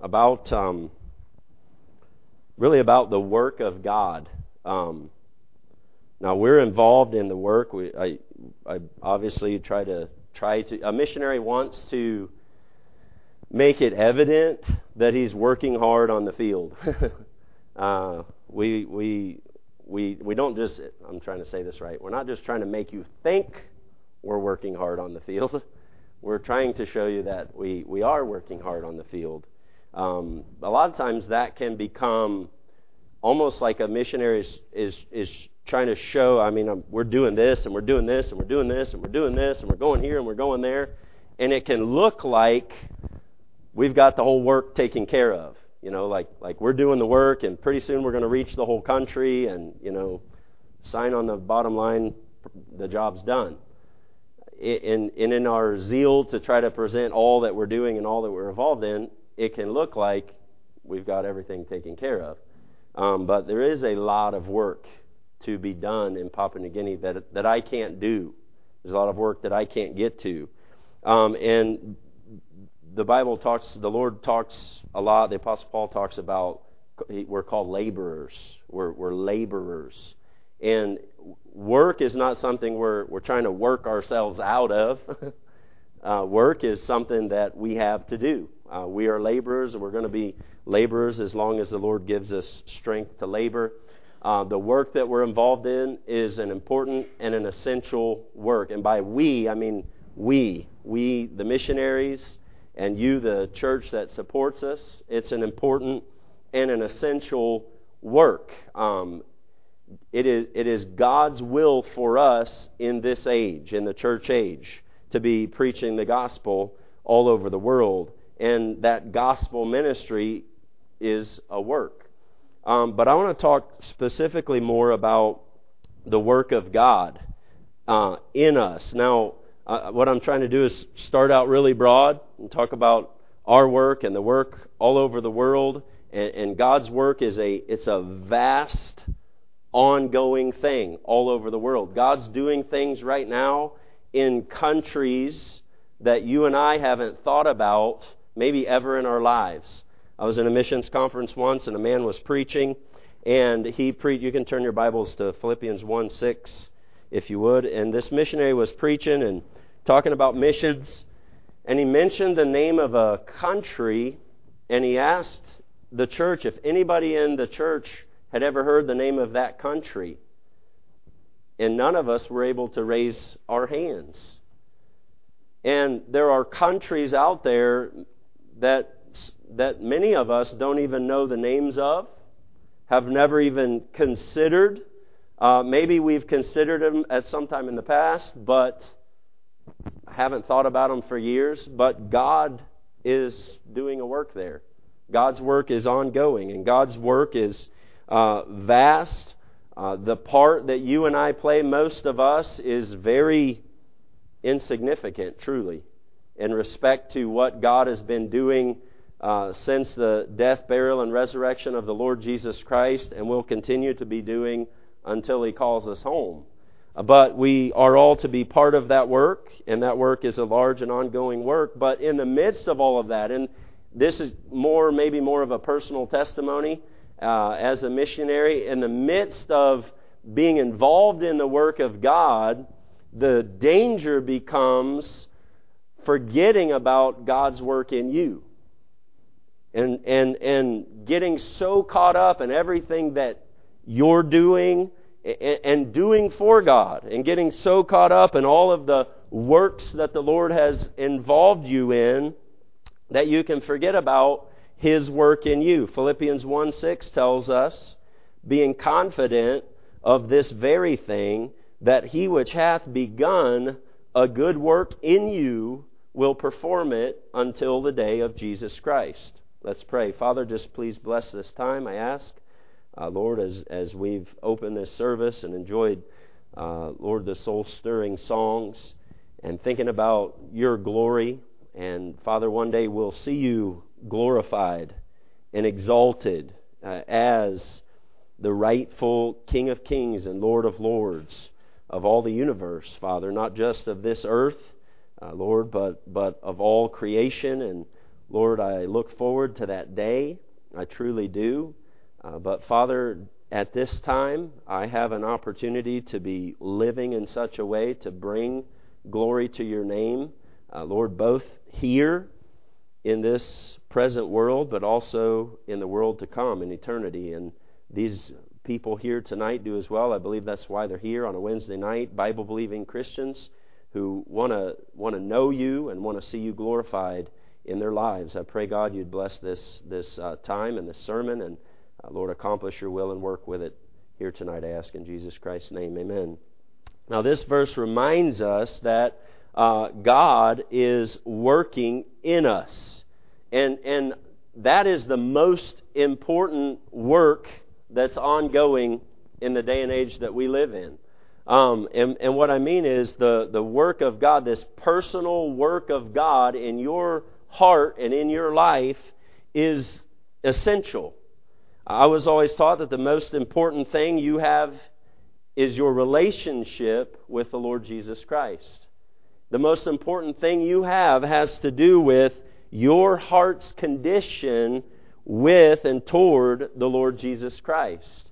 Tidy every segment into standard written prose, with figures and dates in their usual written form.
about really about the work of God. Now we're involved in the work. I obviously try to. A missionary wants to make it evident that he's working hard on the field. We don't just. I'm trying to say this right. We're not just trying to make you think we're working hard on the field. We're trying to show you that we are working hard on the field. A lot of times that can become almost like a missionary is trying to show, we're doing this, and we're doing this, and we're doing this, and we're doing this, and we're going here, and we're going there. And it can look like we've got the whole work taken care of. Like we're doing the work, and pretty soon we're going to reach the whole country, and, sign on the bottom line, the job's done. In our zeal to try to present all that we're doing and all that we're involved in, it can look like we've got everything taken care of. But there is a lot of work to be done in Papua New Guinea that I can't do. There's a lot of work that I can't get to. And the Lord talks a lot, the Apostle Paul talks about, we're called laborers. We're laborers. And work is not something we're trying to work ourselves out of. Work is something that we have to do. We are laborers, and we're going to be laborers as long as the Lord gives us strength to labor. The work that we're involved in is an important and an essential work. And by we, I mean we, the missionaries, and you, the church that supports us. It's an important and an essential work. It is God's will for us in this age, in the church age, to be preaching the gospel all over the world. And that gospel ministry is a work. But I want to talk specifically more about the work of God in us. Now, what I'm trying to do is start out really broad and talk about our work and the work all over the world. And God's work it's a vast, ongoing thing all over the world. God's doing things right now in countries that you and I haven't thought about maybe ever in our lives. I was in a missions conference once, and a man was preaching, and you can turn your Bibles to Philippians 1:6, if you would. And this missionary was preaching and talking about missions, and he mentioned the name of a country, and he asked the church if anybody in the church had ever heard the name of that country. And none of us were able to raise our hands. And there are countries out there that many of us don't even know the names of, have never even considered. Maybe we've considered them at some time in the past, but haven't thought about them for years. But God is doing a work there. God's work is ongoing, and God's work is vast. The part that you and I play, most of us, is very insignificant, truly, in respect to what God has been doing since the death, burial, and resurrection of the Lord Jesus Christ, and will continue to be doing until He calls us home. But we are all to be part of that work, and that work is a large and ongoing work. But in the midst of all of that, and this is maybe more of a personal testimony as a missionary, in the midst of being involved in the work of God, the danger becomes forgetting about God's work in you. And getting so caught up in everything that you're doing and doing for God, and getting so caught up in all of the works that the Lord has involved you in that you can forget about His work in you. Philippians 1:6 tells us, being confident of this very thing, that He which hath begun a good work in you will perform it until the day of Jesus Christ. Let's pray. Father, just please bless this time, I ask. Lord, as we've opened this service and enjoyed, Lord, the soul-stirring songs and thinking about Your glory. And Father, one day we'll see You glorified and exalted as the rightful King of Kings and Lord of Lords of all the universe, Father, not just of this earth, Lord, but of all creation. And Lord, I look forward to that day. I truly do. But Father, at this time, I have an opportunity to be living in such a way to bring glory to your name. Lord, both here in this present world, but also in the world to come, in eternity. And these people here tonight do as well. I believe that's why they're here on a Wednesday night, Bible-believing Christians who want to know you and want to see you glorified in their lives. I pray, God, you'd bless this time and this sermon, and Lord, accomplish your will and work with it here tonight, I ask in Jesus Christ's name. Amen. Now, this verse reminds us that God is working in us. And that is the most important work that's ongoing in the day and age that we live in. And what I mean is the work of God, this personal work of God in your heart and in your life is essential. I was always taught that the most important thing you have is your relationship with the Lord Jesus Christ. The most important thing you have has to do with your heart's condition with and toward the Lord Jesus Christ.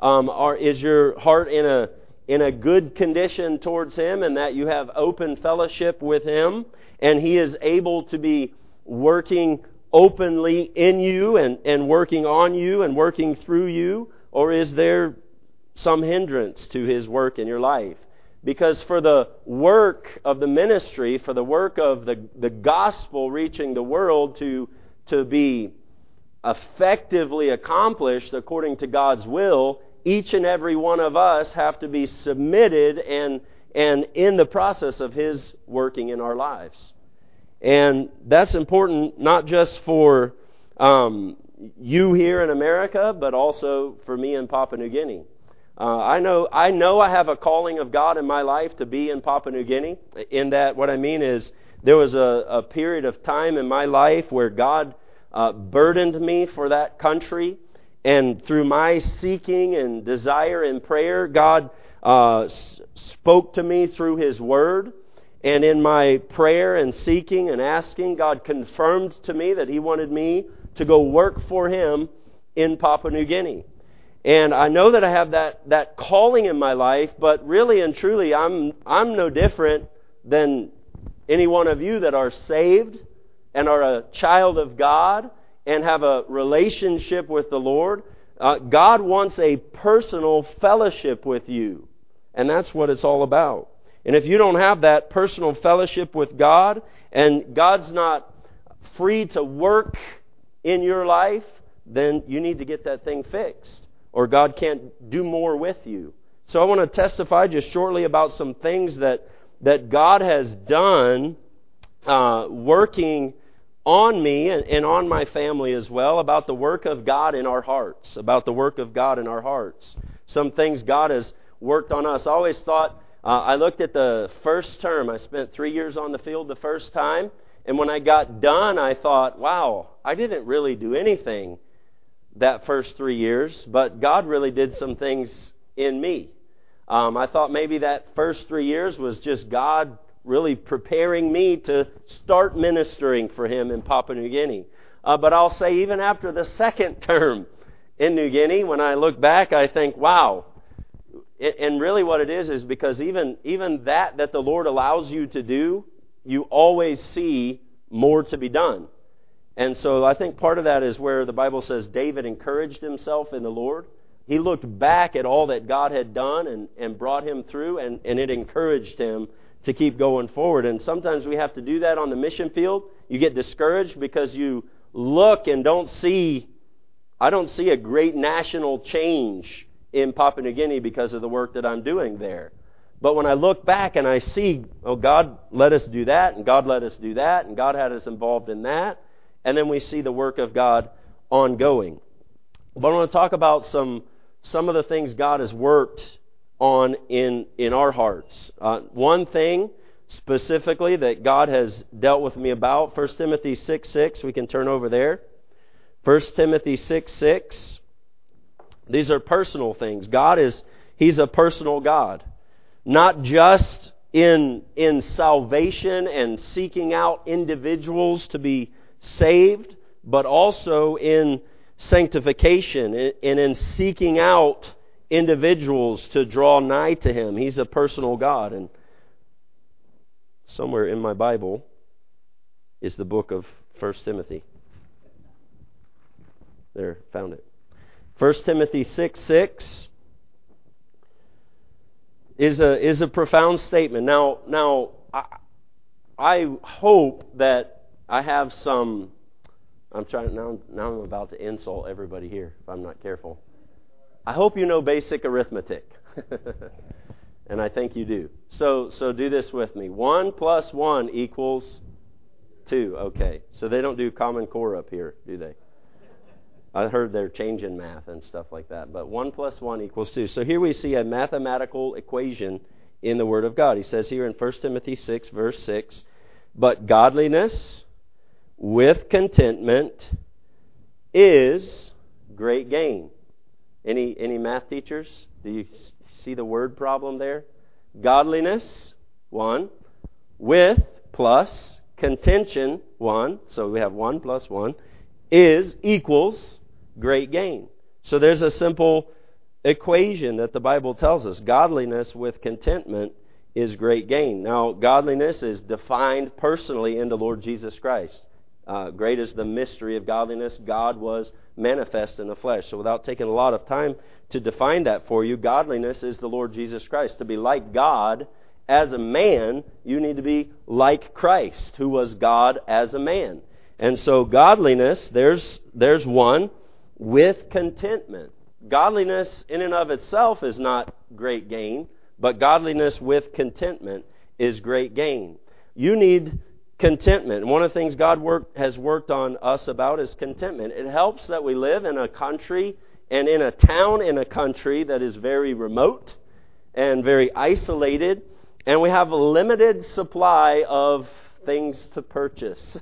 Is your heart in a good condition towards Him, and that you have open fellowship with Him, and He is able to be working openly in you and working on you and working through you? Or is there some hindrance to His work in your life? Because for the work of the ministry, for the work of the gospel reaching the world to be effectively accomplished according to God's will, each and every one of us have to be submitted and in the process of His working in our lives. And that's important not just for you here in America, but also for me in Papua New Guinea. I know I have a calling of God in my life to be in Papua New Guinea. In that, what I mean is, there was a period of time in my life where God burdened me for that country. And through my seeking and desire and prayer, God spoke to me through His Word. And in my prayer and seeking and asking, God confirmed to me that He wanted me to go work for Him in Papua New Guinea. And I know that I have that calling in my life, but really and truly, I'm no different than any one of you that are saved and are a child of God and have a relationship with the Lord. God wants a personal fellowship with you. And that's what it's all about. And if you don't have that personal fellowship with God, and God's not free to work in your life, then you need to get that thing fixed, or God can't do more with you. So I want to testify just shortly about some things that God has done working on me and on my family as well, about the work of God in our hearts, Some things God has worked on us. I always thought, I looked at the first term. I spent 3 years on the field the first time. And when I got done, I thought, wow, I didn't really do anything that first 3 years, but God really did some things in me. I thought maybe that first 3 years was just God really preparing me to start ministering for Him in Papua New Guinea. But I'll say even after the second term in New Guinea, when I look back, I think, wow. And really what it is because even that the Lord allows you to do, you always see more to be done. And so I think part of that is where the Bible says David encouraged himself in the Lord. He looked back at all that God had done and brought him through, and it encouraged him to keep going forward. And sometimes we have to do that on the mission field. You get discouraged because you look and I don't see a great national change in Papua New Guinea because of the work that I'm doing there. But when I look back and I see, oh, God let us do that, and God let us do that, and God had us involved in that, and then we see the work of God ongoing. But I want to talk about some of the things God has worked on in our hearts. One thing specifically that God has dealt with me about, 1 Timothy 6:6, we can turn over there. 1 Timothy 6:6. These are personal things. He's a personal God. Not just in salvation and seeking out individuals to be saved, but also in sanctification and in seeking out individuals to draw nigh to Him. He's a personal God. And somewhere in my Bible is the book of 1 Timothy. There, found it. 1 Timothy 6:6 is a profound statement. Now, I hope that I have some. I'm about to insult everybody here if I'm not careful. I hope you know basic arithmetic, and I think you do. So do this with me. 1 plus 1 equals 2. Okay, so they don't do Common Core up here, do they? I heard they're changing math and stuff like that. But 1 plus 1 equals 2. So here we see a mathematical equation in the Word of God. He says here in 1 Timothy 6, verse 6, but godliness with contentment is great gain. Any math teachers? Do you see the word problem there? Godliness, 1. With plus contention, 1. So we have 1 plus 1 equals great gain. So there's a simple equation that the Bible tells us. Godliness with contentment is great gain. Now, godliness is defined personally in the Lord Jesus Christ. Great is the mystery of godliness. God was manifest in the flesh. So without taking a lot of time to define that for you, godliness is the Lord Jesus Christ. To be like God as a man, you need to be like Christ, who was God as a man. And so godliness, there's 1, with contentment. Godliness in and of itself is not great gain, but godliness with contentment is great gain. You need contentment. One of the things God has worked on us about is contentment. It helps that we live in a country and in a town in a country that is very remote and very isolated, and we have a limited supply of things to purchase.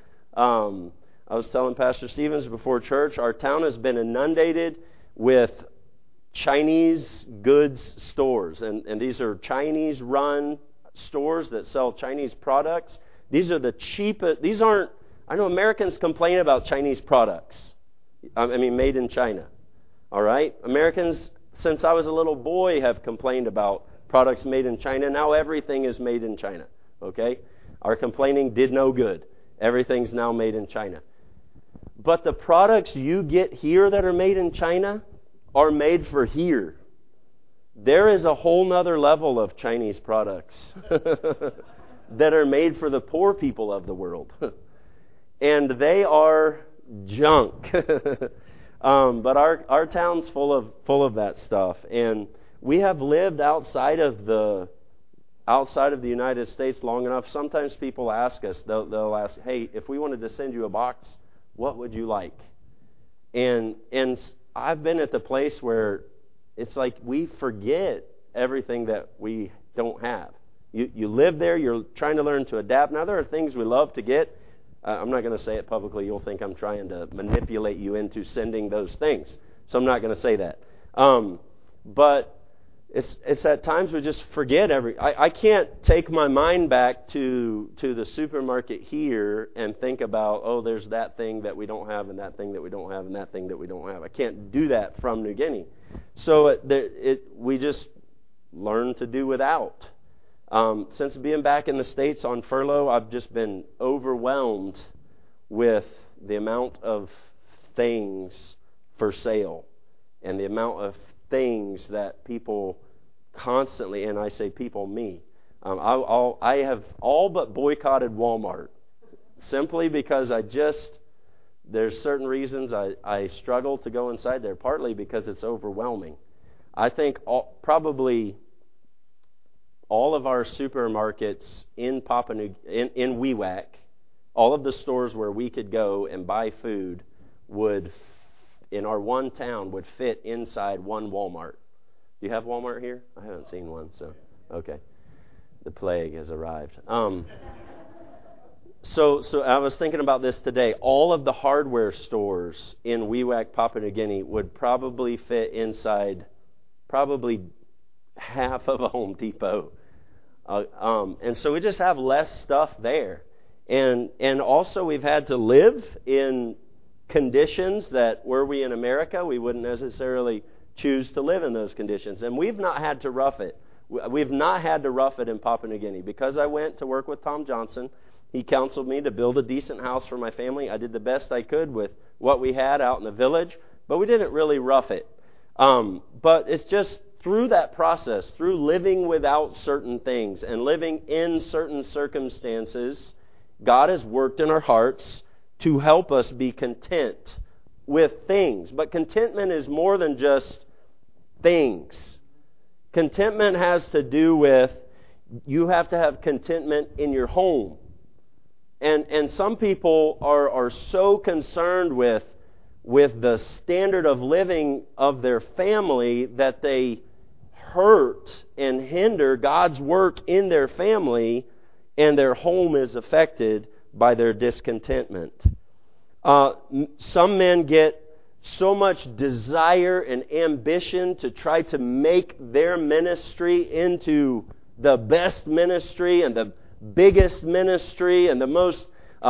I was telling Pastor Stevens before church, our town has been inundated with Chinese goods stores, and these are Chinese-run stores that sell Chinese products. These are the cheapest. I know Americans complain about Chinese products. Made in China. All right? Americans, since I was a little boy, have complained about products made in China. Now everything is made in China. Okay? Our complaining did no good. Everything's now made in China. But the products you get here that are made in China are made for here. There is a whole nother level of Chinese products that are made for the poor people of the world. And they are junk. But our town's full of that stuff. And we have lived outside of the United States long enough. Sometimes people ask us, they'll ask, hey, if we wanted to send you a box, what would you like? And I've been at the place where it's like we forget everything that we don't have. You live there, you're trying to learn to adapt. Now, there are things we love to get. I'm not going to say it publicly. You'll think I'm trying to manipulate you into sending those things. So I'm not going to say that. But it's at times we just forget I can't take my mind back to the supermarket here and think about, oh, there's that thing that we don't have and that thing that we don't have and that thing that we don't have. I can't do that from New Guinea. So we just learn to do without. Since being back in the States on furlough, I've just been overwhelmed with the amount of things for sale and the amount of things that people constantly, and I say people, me, I have all but boycotted Walmart simply because there's certain reasons I struggle to go inside there, partly because it's overwhelming. I think probably all of our supermarkets in in Wewak, all of the stores where we could go and buy food in our one town would fit inside one Walmart. Do you have Walmart here? I haven't seen one, so okay. The plague has arrived. So I was thinking about this today. All of the hardware stores in Wewak, Papua New Guinea would probably fit inside probably half of a Home Depot. And so we just have less stuff there. And also we've had to live in conditions that, were we in America, we wouldn't necessarily choose to live in those conditions. And we've not had to rough it. We've not had to rough it in Papua New Guinea. Because I went to work with Tom Johnson, he counseled me to build a decent house for my family. I did the best I could with what we had out in the village, but we didn't really rough it. But it's just through that process, through living without certain things and living in certain circumstances, God has worked in our hearts to help us be content with things. But contentment is more than just things. Contentment has to do with, you have to have contentment in your home. And some people are so concerned with the standard of living of their family that they hurt and hinder God's work in their family, and their home is affected by their discontentment. Some men get so much desire and ambition to try to make their ministry into the best ministry and the biggest ministry and the most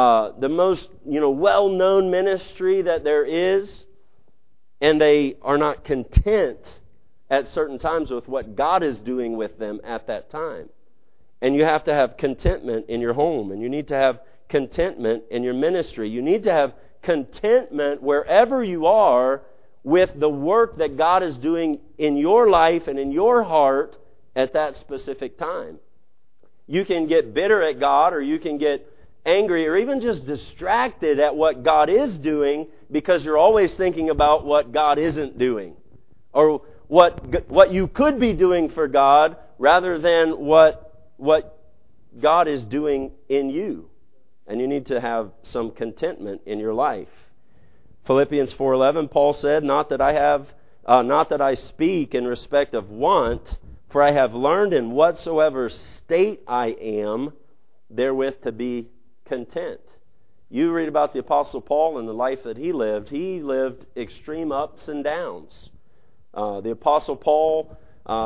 well-known ministry that there is, and they are not content at certain times with what God is doing with them at that time. And you have to have contentment in your home, and you need to have contentment in your ministry. You need to have contentment wherever you are with the work that God is doing in your life and in your heart at that specific time. You can get bitter at God, or you can get angry, or even just distracted at what God is doing because you're always thinking about what God isn't doing, or what you could be doing for God rather than what God is doing in you. And you need to have some contentment in your life. Philippians 4:11, Paul said, not that I speak in respect of want, for I have learned in whatsoever state I am, therewith to be content. You read about the Apostle Paul and the life that he lived. He lived extreme ups and downs. The Apostle Paul,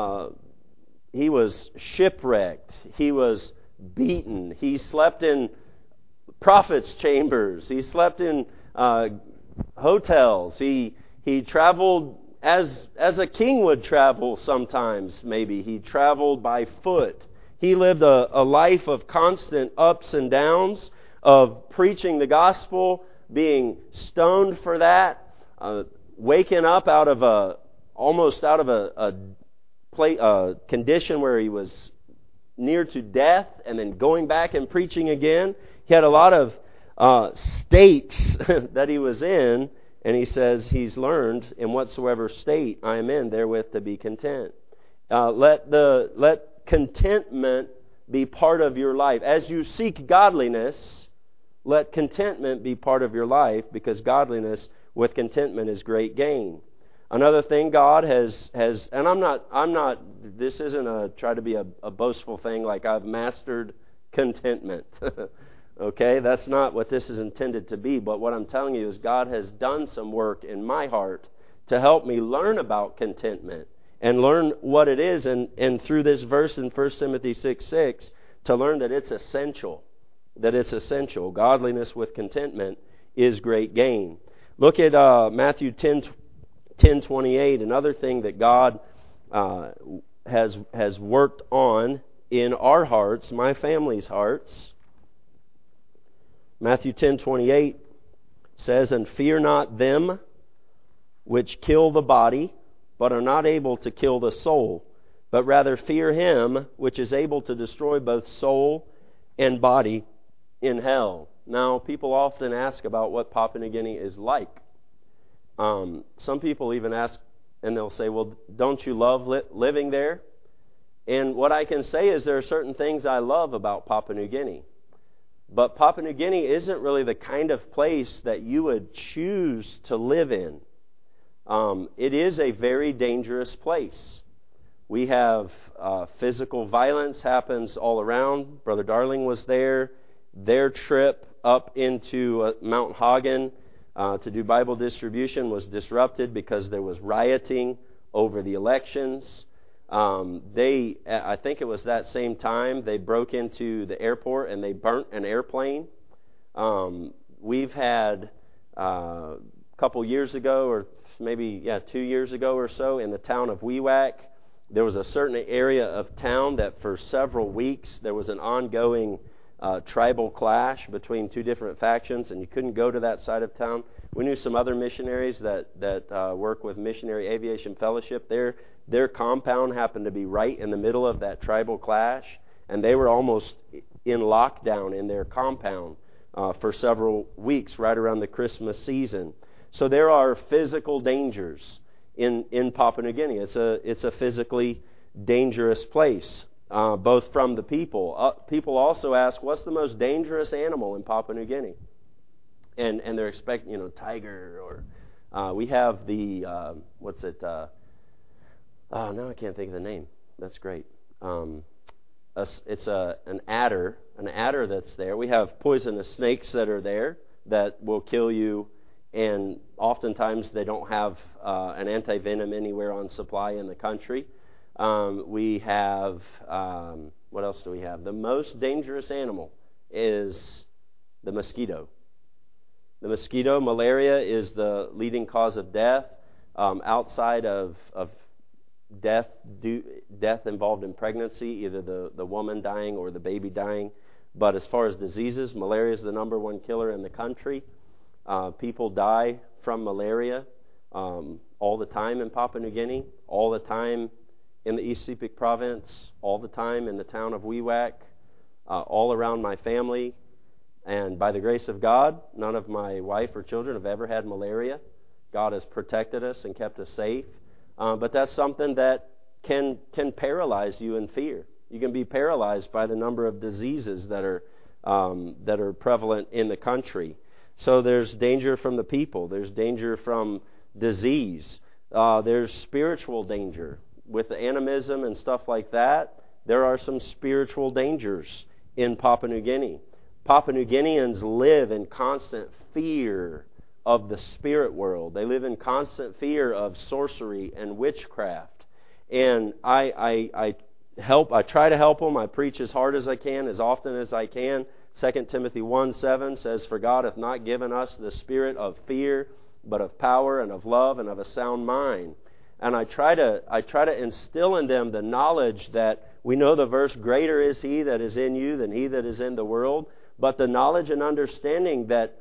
he was shipwrecked. He was beaten. He slept in prophets' chambers. He slept in hotels. He traveled as a king would travel sometimes, maybe. He traveled by foot. He lived a life of constant ups and downs, of preaching the gospel, being stoned for that, waking up almost out of a condition where he was near to death, and then going back and preaching again. He had a lot of states that he was in, and he says he's learned in whatsoever state I am in, therewith to be content. Let contentment be part of your life. As you seek godliness, let contentment be part of your life, because godliness with contentment is great gain. Another thing God has, and I'm not. This isn't try to be a boastful thing like I've mastered contentment. Okay, that's not what this is intended to be. But what I'm telling you is God has done some work in my heart to help me learn about contentment and learn what it is, and through this verse in 1 Timothy 6:6, to learn that it's essential. That it's essential. Godliness with contentment is great gain. Look at Matthew 10:28, another thing that God has worked on in our hearts, my family's hearts. Matthew 10:28 says, "And fear not them which kill the body, but are not able to kill the soul, but rather fear him which is able to destroy both soul and body in hell." Now, people often ask about what Papua New Guinea is like. Some people even ask, and they'll say, well, don't you love living there? And what I can say is there are certain things I love about Papua New Guinea. But Papua New Guinea isn't really the kind of place that you would choose to live in. It is a very dangerous place. We have physical violence happens all around. Brother Darling was there. Their trip up into Mount Hagen to do Bible distribution was disrupted because there was rioting over the elections. I think it was that same time, they broke into the airport and they burnt an airplane We've had a couple years ago, or maybe 2 years ago or so, in the town of Wewak, there was a certain area of town that for several weeks there was an ongoing tribal clash between two different factions, and you couldn't go to that side of town. We knew some other missionaries that work with Missionary Aviation Fellowship. Their compound happened to be right in the middle of that tribal clash, and they were almost in lockdown in their compound for several weeks right around the Christmas season. So there are physical dangers in Papua New Guinea. It's a physically dangerous place, both from the people. People also ask, what's the most dangerous animal in Papua New Guinea? And they're expecting, tiger, or we have the now I can't think of the name. That's great. It's an adder that's there. We have poisonous snakes that are there that will kill you, and oftentimes they don't have an anti-venom anywhere on supply in the country. We have, what else do we have? The most dangerous animal is the mosquito. The mosquito, malaria, is the leading cause of death. Outside of death involved in pregnancy, either the woman dying or the baby dying. But as far as diseases, malaria is the number one killer in the country. People die from malaria all the time in Papua New Guinea, all the time in the East Sepik province, all the time in the town of Wewak, all around my family. And by the grace of God, none of my wife or children have ever had malaria. God has protected us and kept us safe. But that's something that can paralyze you in fear. You can be paralyzed by the number of diseases that are prevalent in the country. So there's danger from the people. There's danger from disease. There's spiritual danger. With the animism and stuff like that, there are some spiritual dangers in Papua New Guinea. Papua New Guineans live in constant fear of the spirit world. They live in constant fear of sorcery and witchcraft. And I try to help them. I preach as hard as I can, as often as I can. 2 Timothy 1:7 says, "For God hath not given us the spirit of fear, but of power and of love and of a sound mind." And I try to instill in them the knowledge that we know the verse, "Greater is he that is in you than he that is in the world," but the knowledge and understanding that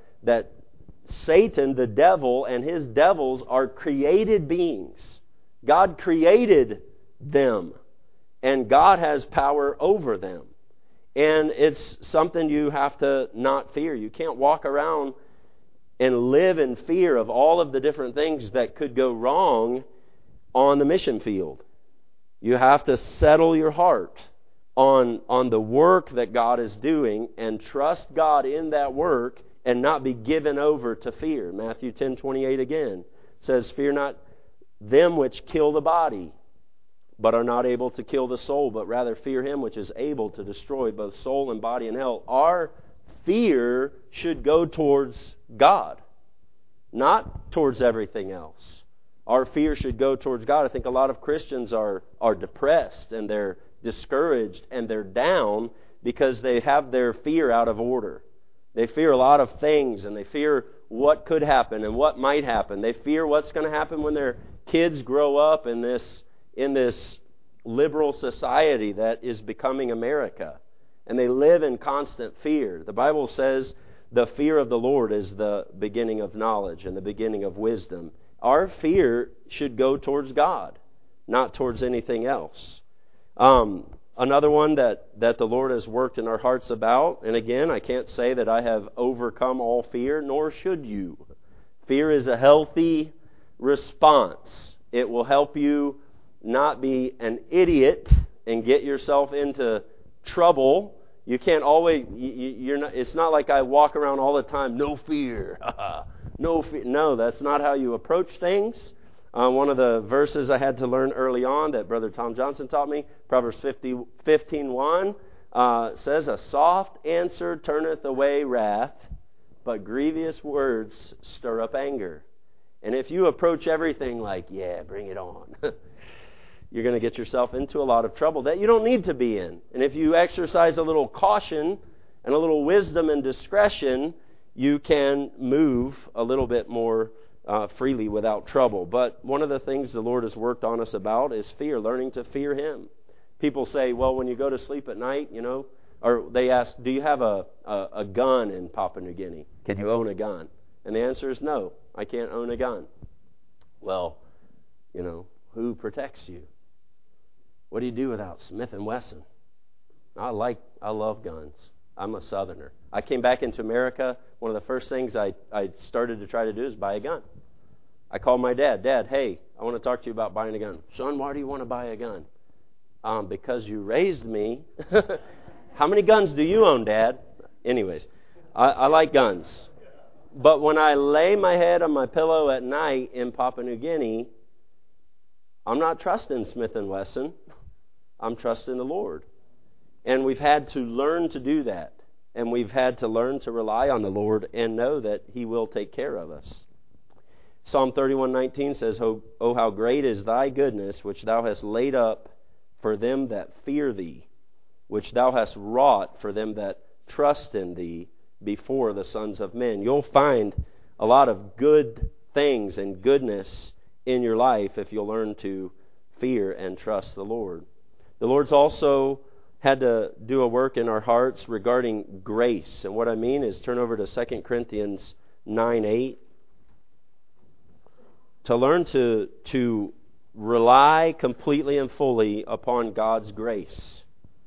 Satan, the devil, and his devils are created beings. God created them, and God has power over them. And it's something you have to not fear. You can't walk around and live in fear of all of the different things that could go wrong on the mission field. You have to settle your heart on the work that God is doing and trust God in that work and not be given over to fear. Matthew 10:28 again says, "Fear not them which kill the body, but are not able to kill the soul, but rather fear him which is able to destroy both soul and body in hell." Our fear should go towards God, not towards everything else. Our fear should go towards God. I think a lot of Christians are depressed and they're discouraged and they're down because they have their fear out of order. They fear a lot of things, and they fear what could happen and what might happen. They fear what's going to happen when their kids grow up in this liberal society that is becoming America. And they live in constant fear. The Bible says the fear of the Lord is the beginning of knowledge and the beginning of wisdom. Our fear should go towards God, not towards anything else. Another one that the Lord has worked in our hearts about, and again, I can't say that I have overcome all fear, nor should you. Fear is a healthy response. It will help you not be an idiot and get yourself into trouble. You can't always, it's not like I walk around all the time, no fear. No fear. No, that's not how you approach things. One of the verses I had to learn early on that Brother Tom Johnson taught me, Proverbs 15:1, says, "A soft answer turneth away wrath, but grievous words stir up anger." And if you approach everything like, yeah, bring it on, you're going to get yourself into a lot of trouble that you don't need to be in. And if you exercise a little caution and a little wisdom and discretion, you can move a little bit more freely without trouble. But one of the things the Lord has worked on us about is fear, learning to fear Him. People say, well, when you go to sleep at night, or they ask, do you have a gun in Papua New Guinea? Can you own a gun? And the answer is no, I can't own a gun. Well, who protects you? What do you do without Smith & Wesson? I love guns. I'm a Southerner. I came back into America. One of the first things I started to try to do is buy a gun. I called my dad. Dad, hey, I want to talk to you about buying a gun. Son, why do you want to buy a gun? Because you raised me. How many guns do you own, Dad? Anyways, I like guns. But when I lay my head on my pillow at night in Papua New Guinea, I'm not trusting Smith & Wesson. I'm trusting the Lord. And we've had to learn to do that. And we've had to learn to rely on the Lord and know that He will take care of us. Psalm 31:19 says, "O how great is thy goodness, which thou hast laid up for them that fear thee, which thou hast wrought for them that trust in thee before the sons of men." You'll find a lot of good things and goodness in your life if you'll learn to fear and trust the Lord. The Lord's also had to do a work in our hearts regarding grace. And what I mean is turn over to 2 Corinthians 9:8. To learn to rely completely and fully upon God's grace.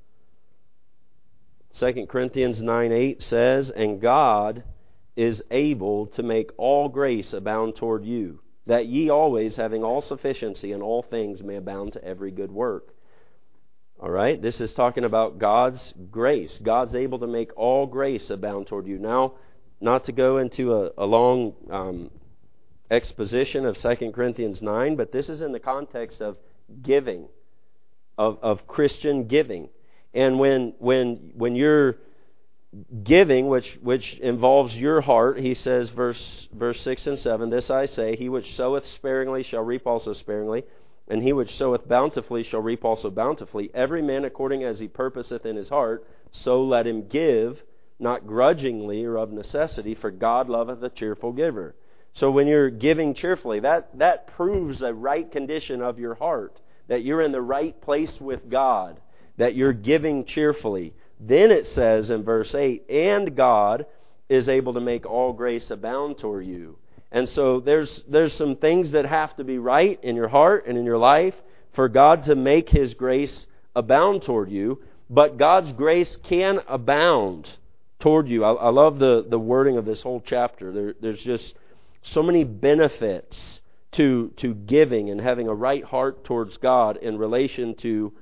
2 Corinthians 9:8 says, "And God is able to make all grace abound toward you, that ye always, having all sufficiency in all things, may abound to every good work." All right, this is talking about God's grace. God's able to make all grace abound toward you. Now, not to go into a long exposition of 2 Corinthians 9, but this is in the context of giving, of Christian giving. And when you're giving, which involves your heart, he says, verse 6 and 7, "This I say, he which soweth sparingly shall reap also sparingly, and he which soweth bountifully shall reap also bountifully. Every man according as he purposeth in his heart, so let him give, not grudgingly or of necessity, for God loveth a cheerful giver." So when you're giving cheerfully, that proves a right condition of your heart, that you're in the right place with God, that you're giving cheerfully. Then it says in verse 8, "And God is able to make all grace abound toward you." And so there's some things that have to be right in your heart and in your life for God to make His grace abound toward you. But God's grace can abound toward you. I love the wording of this whole chapter. There's just so many benefits to giving and having a right heart towards God in relation to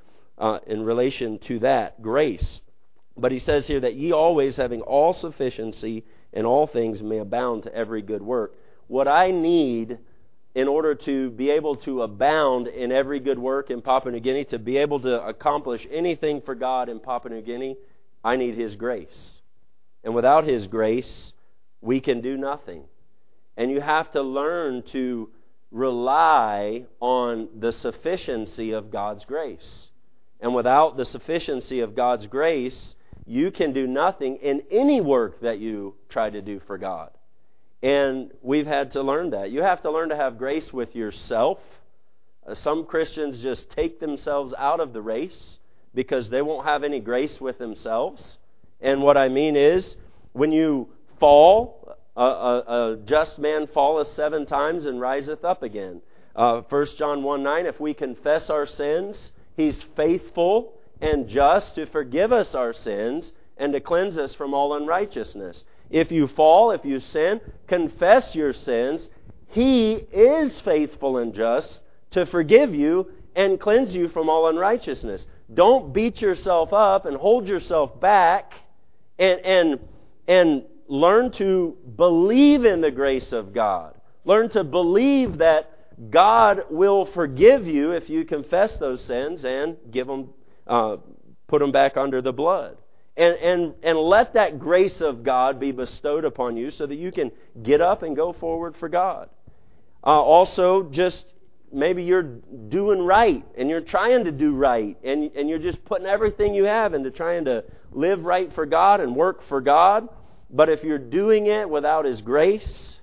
that grace. But he says here that ye always, having all sufficiency in all things, may abound to every good work. What I need in order to be able to abound in every good work in Papua New Guinea, to be able to accomplish anything for God in Papua New Guinea, I need His grace. And without His grace, we can do nothing. And you have to learn to rely on the sufficiency of God's grace. And without the sufficiency of God's grace, you can do nothing in any work that you try to do for God. And we've had to learn that. You have to learn to have grace with yourself. Some Christians just take themselves out of the race because they won't have any grace with themselves. And what I mean is, when you fall, a just man falleth 7 times and riseth up again. 1 John 1:9, "If we confess our sins, He's faithful and just to forgive us our sins and to cleanse us from all unrighteousness." If you fall, if you sin, confess your sins. He is faithful and just to forgive you and cleanse you from all unrighteousness. Don't beat yourself up and hold yourself back, and learn to believe in the grace of God. Learn to believe that God will forgive you if you confess those sins and put them back under the blood. And let that grace of God be bestowed upon you so that you can get up and go forward for God. Also, just maybe you're doing right and you're trying to do right and you're just putting everything you have into trying to live right for God and work for God. But if you're doing it without His grace,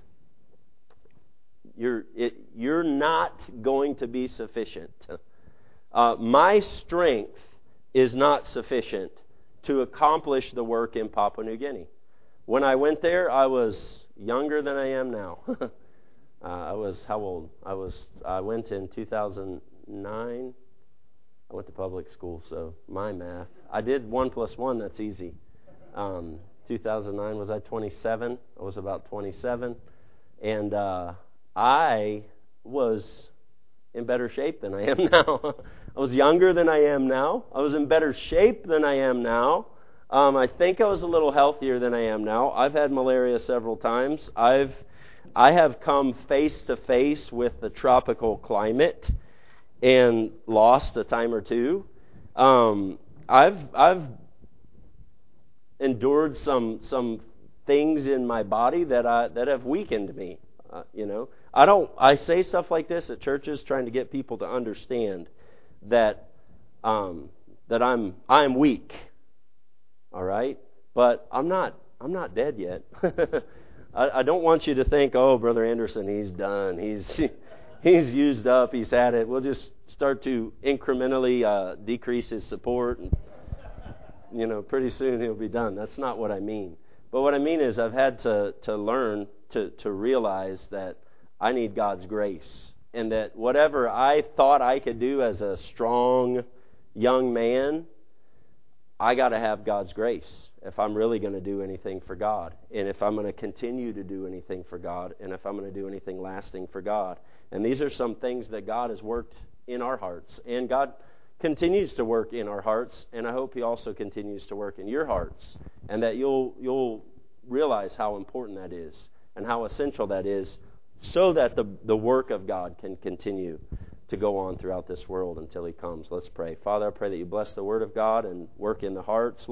you're not going to be sufficient. My strength is not sufficient to accomplish the work in Papua New Guinea. When I went there, I was younger than I am now. I was how old? I went in 2009. I went to public school, so my math. I did 1 + 1. That's easy. 2009, was I 27? I was about 27, and I was in better shape than I am now. I was younger than I am now. I was in better shape than I am now. I think I was a little healthier than I am now. I've had malaria several times. I have come face to face with the tropical climate and lost a time or two. I've endured some things in my body that have weakened me. I say stuff like this at churches trying to get people to understand that I'm weak. All right? But I'm not dead yet. I don't want you to think, oh, Brother Anderson, he's done. He's used up. He's had it. We'll just start to incrementally decrease his support. And, pretty soon he'll be done. That's not what I mean. But what I mean is I've had to learn to realize that I need God's grace. And that whatever I thought I could do as a strong young man, I got to have God's grace if I'm really going to do anything for God, and if I'm going to continue to do anything for God, and if I'm going to do anything lasting for God. And these are some things that God has worked in our hearts, and God continues to work in our hearts, and I hope He also continues to work in your hearts, and that you'll realize how important that is and how essential that is, so that the work of God can continue to go on throughout this world until He comes. Let's pray. Father, I pray that You bless the Word of God and work in the hearts.